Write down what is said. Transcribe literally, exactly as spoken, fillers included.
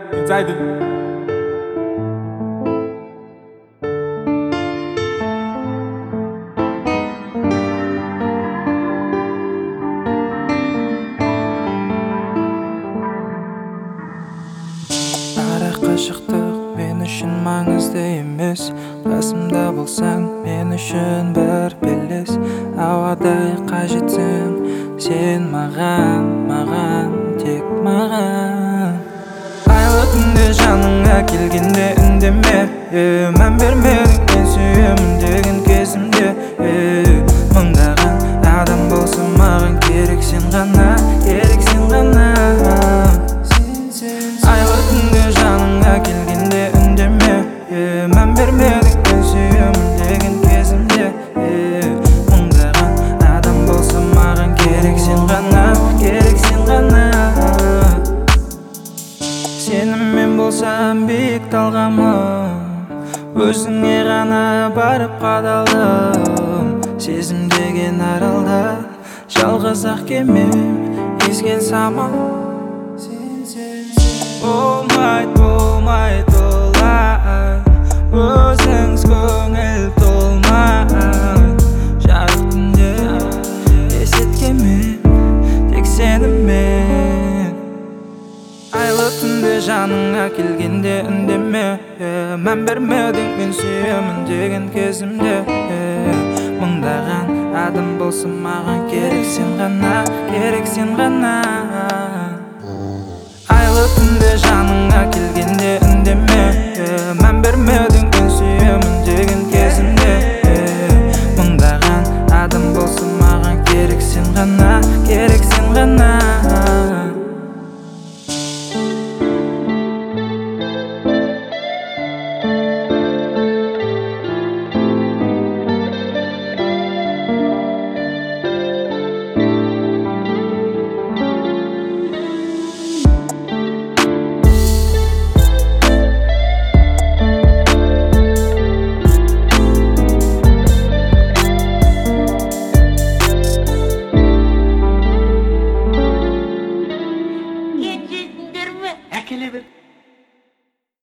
inside it. Ара қашықтық мен үшін маңызды емес, қасымда болсаң мен үшін бір белес. Ауадай қажетсің сен маған, маған, тек маған. Айлы түнде жаныңа келгенде үндеме, мән бермедің мен сүйемін деген кезімде. Мыңдаған адам болса маған керек сен ғана, керек сен ғана. Айлы түнде жаныңа келгенде үндеме, мән бермедің мен сүйемін деген кезімде. Мыңдаған адам болса маған керек сен ғана, керек сен ғана. Сеніммен болсам биік талғамым, өзіңе ғана барып қадалдым. Сезім деген аралда жалғыз ақ кемем, езген самал. Болмайды, болмайды олай, өзіңіз көңіл толмай. Жарық түнде есеткенмен, тек сеніммен. Айлы түнде жаныңа келгенде үндеме, мән бермедің мен сүйемін деген кезімде. Мыңдаған адам болса маған керек сен ғана, керек сен ғана. Айлы түнде жаныңа келгенде үндеме, мән бермедің